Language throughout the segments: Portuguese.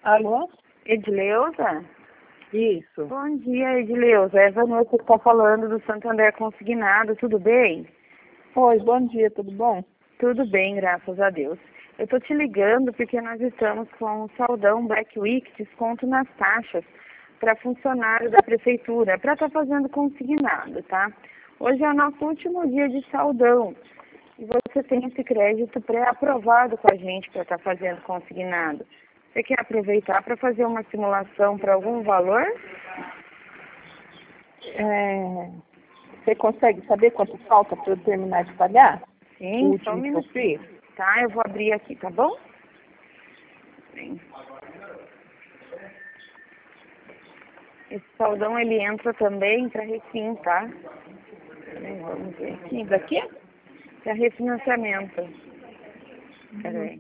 Alô? Edileuza? Isso. Bom dia, Edileuza. É a Vanessa que está falando do Santander Consignado, tudo bem? Oi, bom dia, tudo bom? Tudo bem, graças a Deus. Eu estou te ligando porque nós estamos com um saldão Black Week, desconto nas taxas para funcionário da prefeitura, para estar fazendo consignado, tá? Hoje é o nosso último dia de saldão e você tem esse crédito pré-aprovado com a gente para estar fazendo consignado. Você quer aproveitar para fazer uma simulação para algum valor? Você consegue saber quanto falta para eu terminar de pagar? Sim, O só um último que eu minutinho. fiz? Tá, eu vou abrir aqui, tá bom? Bem. Esse saldão ele entra também para refim, tá? Vamos ver aqui. Isso aqui? Para refinanciamento. Peraí.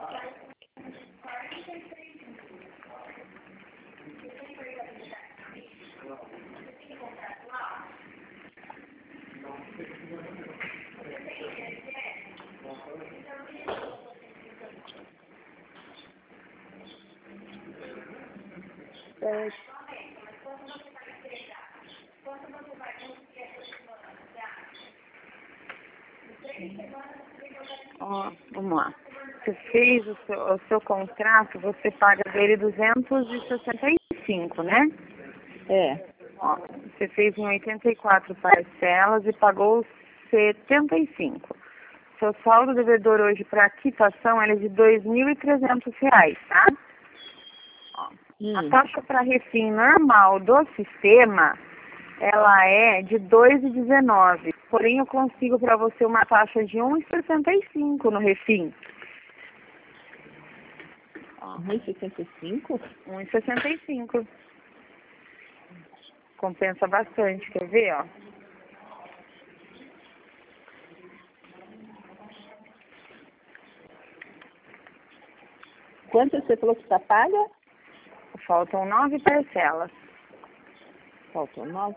Ó, vamos lá. Você fez o seu contrato, você paga dele 265, né? É. Ó, você fez em 84 parcelas e pagou 75. Seu saldo devedor hoje para quitação ele é de R$ 2.300, tá? Ó, a taxa para refim normal do sistema, ela é de 2,19. Porém, eu consigo para você uma taxa de 1,65 no refim. 1,65? 1,65. Compensa bastante, quer ver, ó? Quanto você falou que está paga? Faltam 9 parcelas. Faltam 9.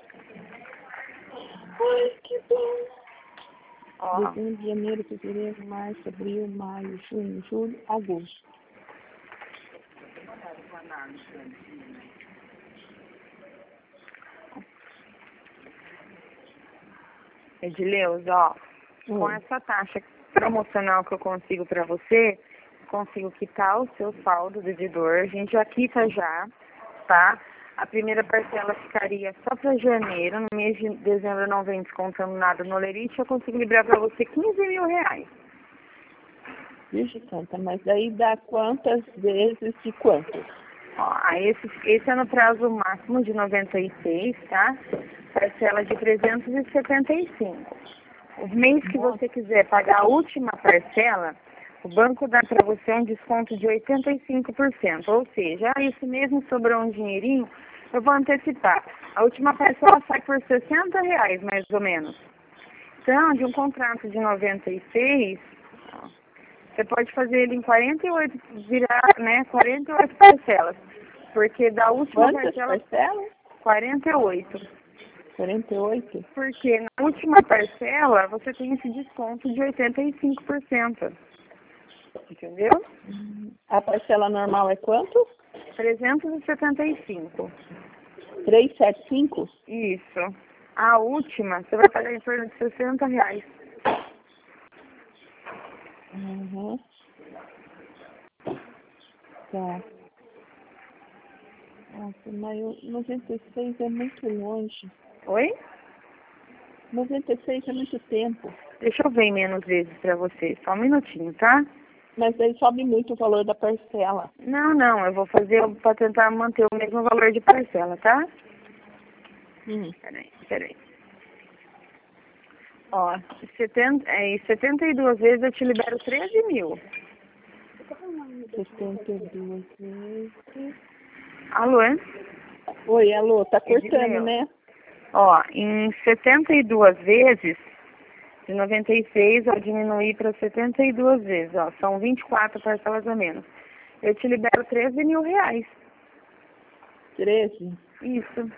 Ai, que bom. Ó, Dezembro, janeiro, fevereiro, março, abril, maio, junho, julho, agosto. Edileuza, ó, com essa taxa promocional que eu consigo para você, consigo quitar o seu saldo devedor. A gente já quita já, tá? A primeira parcela ficaria só para janeiro. No mês de dezembro não vem descontando nada no Lerite. Eu consigo liberar para você R$ 15.000. Vixe, Santa, mas daí dá quantas vezes de quanto? Ó, esse é no prazo máximo de 96, tá? Parcela de 375. Os mês que você quiser pagar a última parcela, o banco dá para você um desconto de 85%. Ou seja, isso mesmo sobrou um dinheirinho, eu vou antecipar. A última parcela sai por R$ 60, mais ou menos. Então, de um contrato de 96, ó, você pode fazer ele em 48, virar, né, 48 parcelas. Porque da última Quantas parcela, parcelas? 48. 48? Porque na última parcela você tem esse desconto de 85%. Entendeu? A parcela normal é quanto? 375. 375? Isso. A última, você vai pagar em torno de R$ 60. Uhum. Tá. Nossa, mas 96 é muito longe. Oi? 96 é muito tempo. Deixa eu ver em menos vezes pra você. Só um minutinho, tá? Mas daí sobe muito o valor da parcela. Não, eu vou fazer para tentar manter o mesmo valor de parcela, tá? Peraí. Ó, 72 vezes eu te libero 13.000. 72 vezes. Alô? Oi, alô, tá cortando, Edileu. né? Ó, em 72 vezes, de 96 eu diminuí para 72 vezes, ó, são 24 parcelas a menos. Eu te libero R$ 13.000. 13? Isso.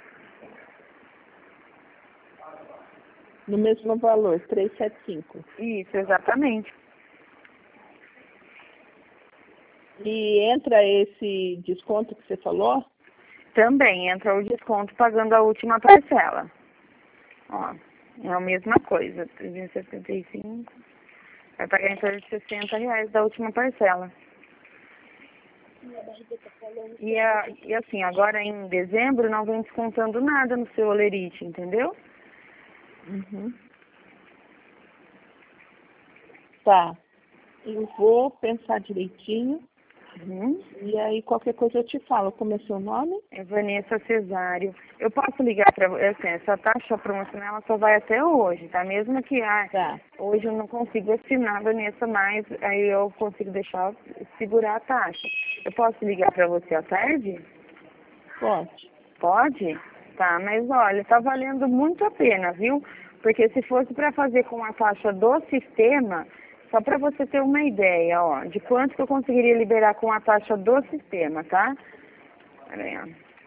No mesmo valor, 375. Isso, exatamente. E entra esse desconto que você falou? Também entra o desconto pagando a última parcela. Ó, é a mesma coisa, 375, vai pagar em torno de R$60 da última parcela. E assim, agora em dezembro não vem descontando nada no seu olerite, entendeu? Uhum. Tá. Eu vou pensar direitinho. Uhum. E aí qualquer coisa eu te falo. Como é seu nome? É Vanessa Cesário. Eu posso ligar para você, assim, essa taxa promocional ela só vai até hoje, tá? Mesmo que Tá. hoje eu não consigo assinar, Vanessa, mas aí eu consigo deixar segurar a taxa. Eu posso ligar para você à tarde? Pode. Pode? Tá, mas olha, tá valendo muito a pena, viu? Porque se fosse para fazer com a taxa do sistema, só para você ter uma ideia, ó, de quanto que eu conseguiria liberar com a taxa do sistema, tá? Pera aí, ó.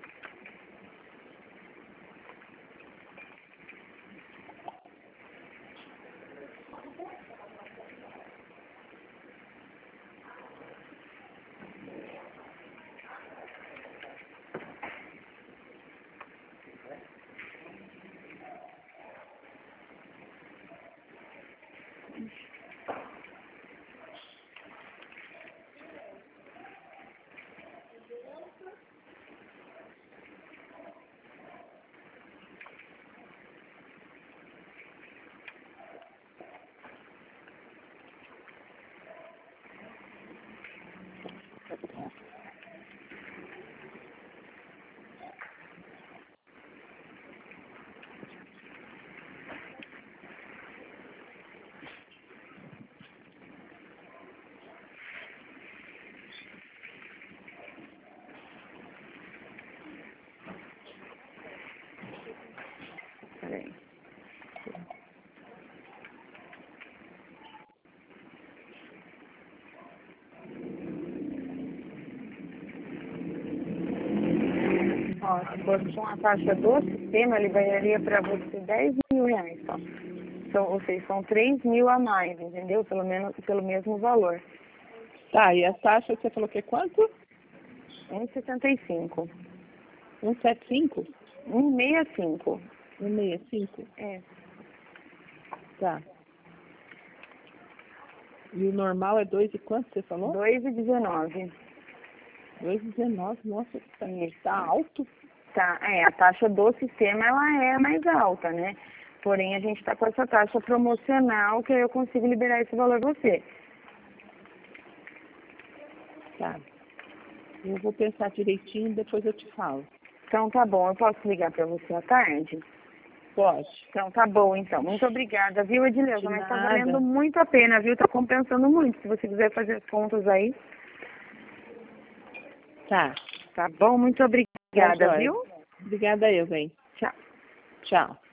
Pera aí. Ó, se fosse com a taxa do sistema, ele ganharia para você R$10.000 só. Então, ou seja, são 3.000 a mais, entendeu? Pelo menos, pelo mesmo valor. Tá, e a taxa você falou que é quanto? 1,75. 175? 1,65. 165? É. Tá. E o normal é 2 e quanto você falou? 2,19. 2,19, nossa, Isso. tá alto. Tá, a taxa do sistema ela é mais alta, né? Porém, a gente está com essa taxa promocional que eu consigo liberar esse valor a você. Tá. Eu vou pensar direitinho e depois eu te falo. Então tá bom, eu posso ligar para você à tarde? Pode. Então tá bom, então. Muito obrigada, viu, Edileuza? De Mas tá nada. valendo muito a pena, viu? Tá compensando muito. Se você quiser fazer as contas aí. Tá. Tá bom? Muito Tá, obrigada, joia. viu? Obrigada eu, bem. Tchau. Tchau.